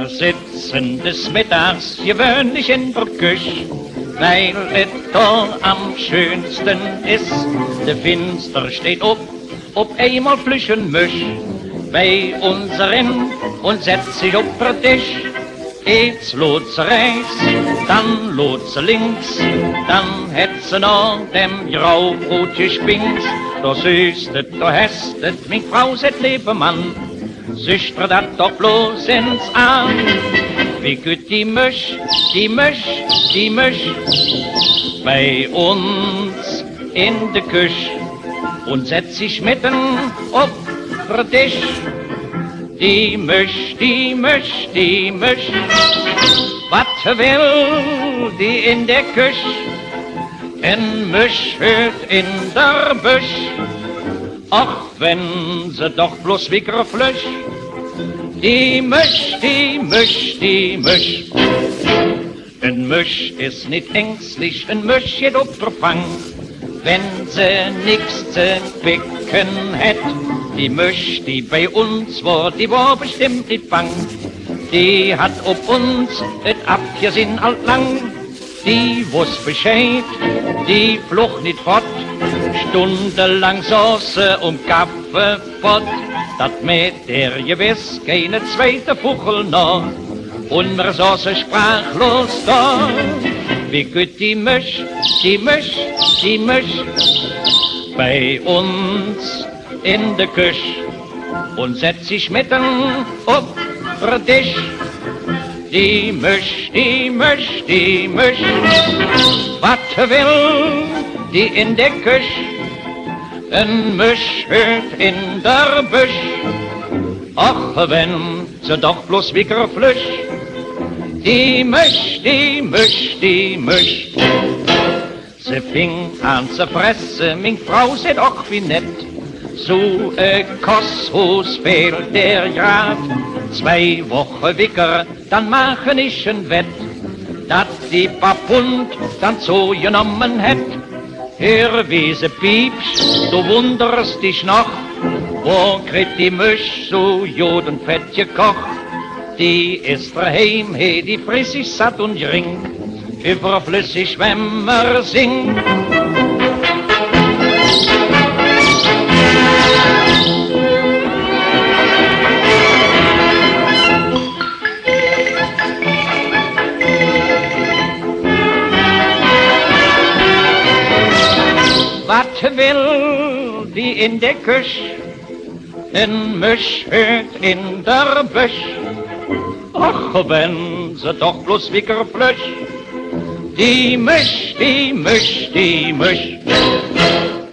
Wir sitzen des Mittags gewöhnlich in der Küche, weil es da am schönsten ist. Der Finster steht ob einmal Flüchen Misch bei unserin und setzt sich auf der Tisch. Jetzt lotse rechts, dann lotse links, dann hätt sie noch dem Graubrot gespinkt. Da süßtet, da hästet, min Frau set lebe Mann, süchtre dat doch bloß ins Arm. Wie gut die Misch bei uns in de Küche und setzt sich mitten auf der Tisch. Die Misch, wat will die in der Küche? En Misch hört in der Büsch, ach wenn sie doch bloß wicker flüsch. Die Misch. En Misch ist nicht ängstlich, en Misch geht auf der Fang, wenn sie nix zu picken hätt. Die Misch, die bei uns war, die war bestimmt nicht bang. Die hat ob uns et abgesinn altlang. Die wuss Bescheid, die fluch nicht fort. Stundenlang saß sie Kaffee fort. Dat mit der gewiss keine zweite Fuchel noch. Und wir saßen sprachlos da. Wie gut die Misch bei uns in der Küche und setzt sich mitten auf der Tisch. Die Misch, wat will die in der Küche? En Misch hört in der Büsch, ach wenn sie doch bloß wicker flüsch. Die Misch. Sie fing an zu fressen, min Frau seht auch wie nett. So Kosshus fehlt der Graf, 2 Wochen wicker, dann machen ich ein Wett, dat die paar Pfund dann so genommen hätt. Hör wie sie piepst, du wunderst dich noch, wo kriegt die Misch so jodenfett gekocht? Die ist daheim, hey, die friss ich satt und ring, überflüssig, wenn man singt. Was will die in der Küche? En Misch hört in der Büsch, ach wenn sie doch bloß wicker flüsch. Die Misch.